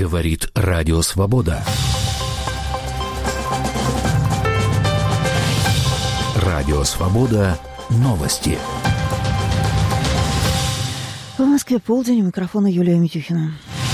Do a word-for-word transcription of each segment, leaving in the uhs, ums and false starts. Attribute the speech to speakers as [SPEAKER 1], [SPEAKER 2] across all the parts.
[SPEAKER 1] Говорит Радио Свобода. Радио Свобода. Новости.
[SPEAKER 2] В Москве полдень. У микрофона Юлия Митюхина.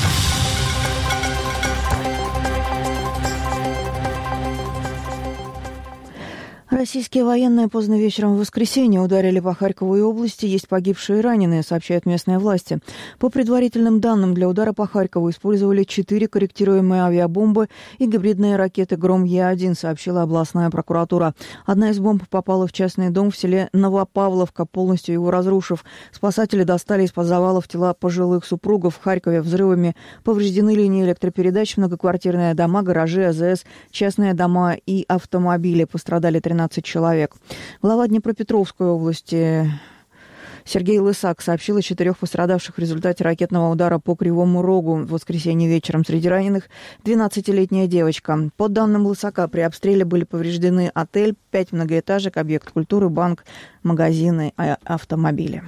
[SPEAKER 2] Российские военные поздно вечером в воскресенье ударили по Харькову и области. Есть погибшие и раненые, сообщают местные власти. По предварительным данным, для удара по Харькову использовали четыре корректируемые авиабомбы и гибридные ракеты «Гром Е один», сообщила областная прокуратура. Одна из бомб попала в частный дом в селе Новопавловка, полностью его разрушив. Спасатели достали из-под завалов тела пожилых супругов. В Харькове взрывами повреждены линии электропередач, многоквартирные дома, гаражи, А З С, частные дома и автомобили. Пострадали тринадцать человек. Глава Днепропетровской области Сергей Лысак сообщил о четырех пострадавших в результате ракетного удара по Кривому Рогу в воскресенье вечером. Среди раненых двенадцатилетняя девочка. По данным Лысака, при обстреле были повреждены отель, пять многоэтажек, объект культуры, банк, магазины, автомобили.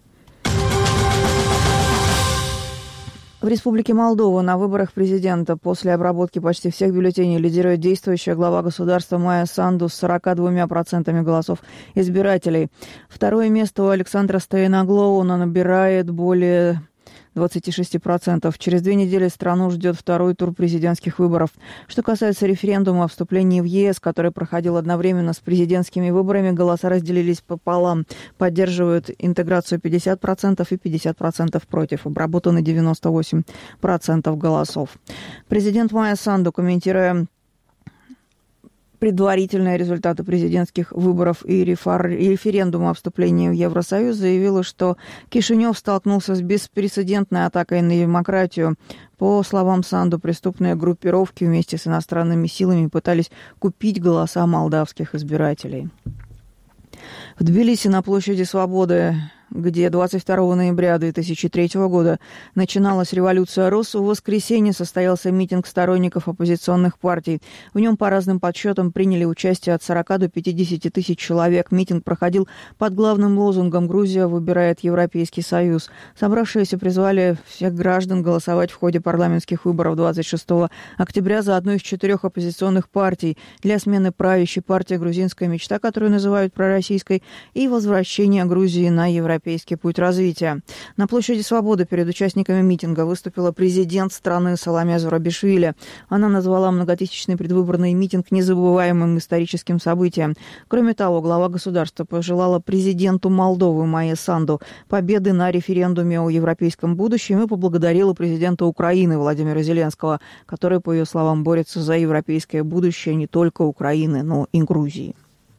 [SPEAKER 2] В Республике Молдова на выборах президента после обработки почти всех бюллетеней лидирует действующая глава государства Майя Санду с сорок два процента голосов избирателей. Второе место у Александра Стояноглоу, он набирает более двадцать шесть процентов. Через две недели страну ждет второй тур президентских выборов. Что касается референдума о вступлении в Е С, который проходил одновременно с президентскими выборами, голоса разделились пополам. Поддерживают интеграцию пятьдесят процентов и пятьдесят процентов против. Обработаны девяносто восемь процентов голосов. Президент Майя Санду, комментируя предварительные результаты президентских выборов и референдума о вступлении в Евросоюз, заявила, что Кишинев столкнулся с беспрецедентной атакой на демократию. По словам Санду, преступные группировки вместе с иностранными силами пытались купить голоса молдавских избирателей. В Тбилиси на площади Свободы, где двадцать второго ноября две тысячи третьего года начиналась революция роз, в воскресенье состоялся митинг сторонников оппозиционных партий. В нем по разным подсчетам приняли участие от сорока до пятидесяти тысяч человек. Митинг проходил под главным лозунгом «Грузия выбирает Европейский Союз». Собравшиеся призвали всех граждан голосовать в ходе парламентских выборов двадцать шестого октября за одну из четырех оппозиционных партий для смены правящей партии «Грузинская мечта», которую называют пророссийской, и возвращения Грузии на европейский Европейский путь развития. На площади Свободы перед участниками митинга выступила президент страны Саломе Зурабишвили. Она назвала многотысячный предвыборный митинг незабываемым историческим событием. Кроме того, глава государства пожелала президенту Молдовы Майе Санду победы на референдуме о европейском будущем и поблагодарила президента Украины Владимира Зеленского, который, по ее словам, борется за европейское будущее не только Украины, но и Грузии.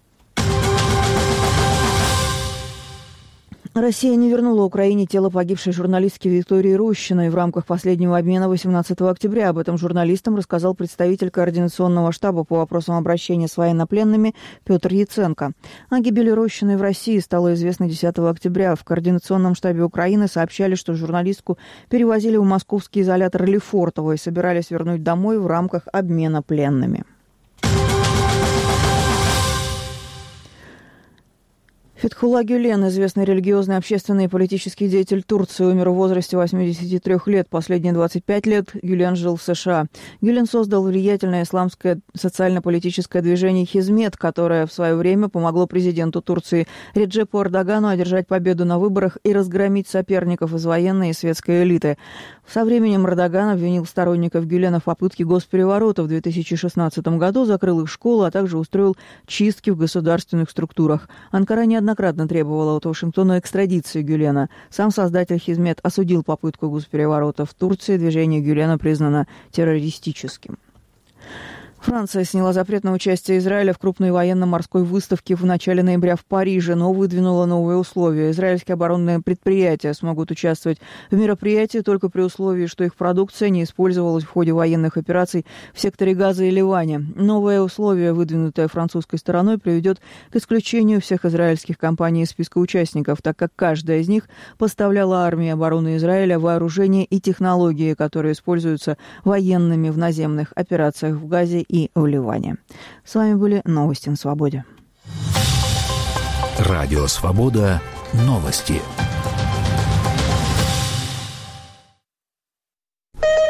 [SPEAKER 2] Россия не вернула Украине тело погибшей журналистки Виктории Рощиной в рамках последнего обмена восемнадцатого октября. Об этом журналистам рассказал представитель Координационного штаба по вопросам обращения с военнопленными Петр Яценко. О гибели Рощиной в России стало известно десятого октября. В Координационном штабе Украины сообщали, что журналистку перевозили в московский изолятор Лефортово и собирались вернуть домой в рамках обмена пленными. Фетхулла Гюлен, известный религиозный, общественный и политический деятель Турции, умер в возрасте восьмидесяти трёх лет. Последние двадцать пять лет Гюлен жил в США. Гюлен создал влиятельное исламское социально-политическое движение «Хизмет», которое в свое время помогло президенту Турции Реджепу Эрдогану одержать победу на выборах и разгромить соперников из военной и светской элиты. Со временем Эрдоган обвинил сторонников Гюлена в попытке госпереворота. В две тысячи шестнадцатом году закрыл их школу, а также устроил чистки в государственных структурах. Анкара неоднократно требовала от Вашингтона экстрадиции Гюлена. Сам создатель Хизмет осудил попытку госпереворота. В Турции движение Гюлена признано террористическим. Франция сняла запрет на участие Израиля в крупной военно-морской выставке в начале ноября в Париже, но выдвинула новые условия. Израильские оборонные предприятия смогут участвовать в мероприятии только при условии, что их продукция не использовалась в ходе военных операций в секторе Газа и Ливане. Новое условие, выдвинутое французской стороной, приведет к исключению всех израильских компаний из списка участников, так как каждая из них поставляла армии обороны Израиля вооружение и технологии, которые используются военными в наземных операциях в Газе и и в Ливане. С вами были новости на Свободе.
[SPEAKER 1] Радио Свобода. Новости.